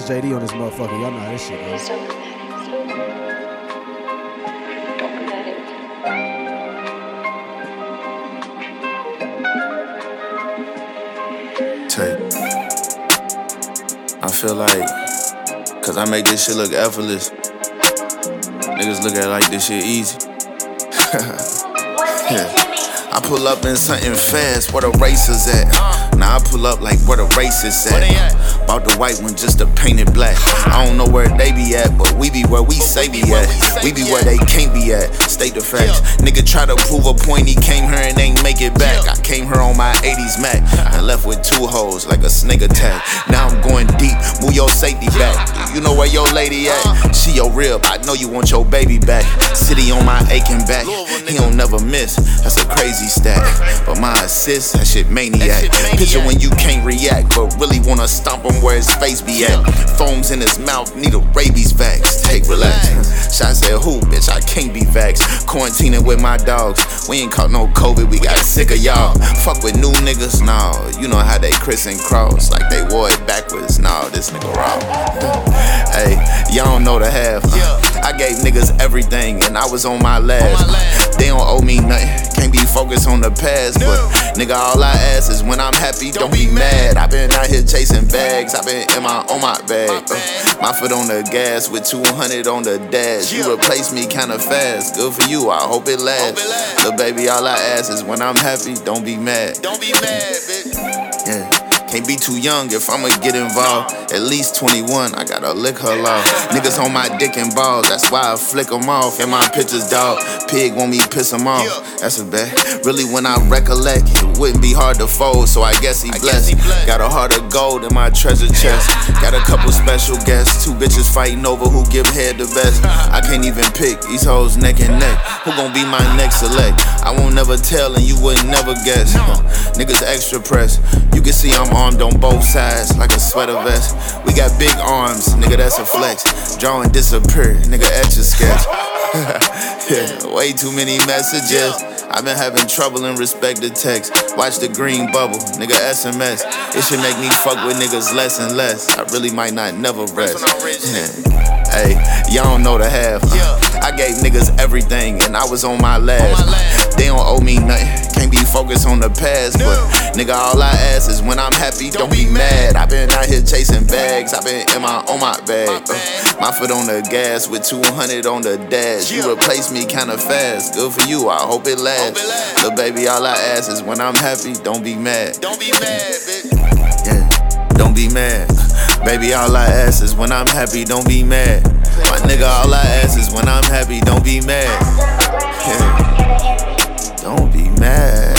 it's JD on this motherfucker. Y'all know how this shit goes. Tape. I feel like, cause I make this shit look effortless. Niggas look at it like this shit easy. Yeah. I pull up in something fast, where the racers at? Now I pull up like where the racers at. Bought the white one just to paint it black. I don't know where they be at, but we be where we say be at. We be where they can't be at. State the facts. Nigga try to prove a point, he came here and ain't make it back. I came here on my 80s Mac and left with 2 hoes like a snake attack. Now I'm going deep, move your safety back. You know where your lady at? She your rib, I know you want your baby back. City on my aching back, he don't never miss. That's a crazy stat, but my assist, that shit maniac. Picture when you can't react, but really wanna stomp him where his face be at. Foams in his mouth, need a rabies vax. Take relax. Shot said who, bitch, I can't be vaxxed. Quarantining with my dogs, we ain't caught no COVID, we got sick of y'all. Fuck with new niggas, nah, you know how they criss and cross, like they wore it backwards, nah, this nigga raw. Hey, y'all don't know the half. I gave niggas everything and I was on my last. They don't owe me nothing, can't be focused on the past. But nigga, all I ask is when I'm happy, don't be mad. I been out here chasing bags, I been on my bag. My foot on the gas with 200 on the dash. You replace me kinda fast, good for you, I hope it lasts. Little baby, all I ask is when I'm happy, don't be mad. Don't be mad, bitch. Yeah. Can't be too young if I'ma get involved. At least 21, I gotta lick her law. Niggas on my dick and balls, that's why I flick them off. In my pictures, dog, pig want me piss him off. That's a bet. Really, when I recollect, it wouldn't be hard to fold, so I guess he blessed. Got a heart of gold in my treasure chest. Got a couple special guests, 2 bitches fighting over who give head the best. I can't even pick, these hoes neck and neck. Who gon' be my next select? I won't never tell and you would never guess. Niggas extra press, you can see I'm armed on both sides like a sweater vest. We got big arms, nigga, that's a flex. Draw and disappear, nigga, etch a sketch. Yeah, way too many messages. I've been having trouble in respect to text. Watch the green bubble, nigga, SMS. It should make me fuck with niggas less and less. I really might not never rest. Hey, y'all don't know the half. I gave niggas everything and I was on my last. They don't owe me nothing, can't be focused on the past. But nigga, all I ask is when I'm happy, don't be mad. I been out here chasing bags, I been on my bag. My foot on the gas with 200 on the dash. You replace me kinda fast, good for you, I hope it lasts. Little baby, all I ask is when I'm happy, don't be mad. Don't be mad, bitch. Yeah, don't be mad. Baby, all I ask is when I'm happy, don't be mad. My nigga, all I ask is when I'm happy, don't be mad. Yeah. Don't be mad.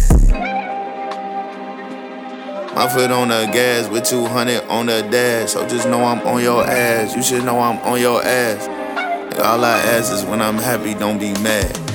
My foot on the gas with 200 on the dash. So just know I'm on your ass. You should know I'm on your ass. All I ask is when I'm happy, don't be mad.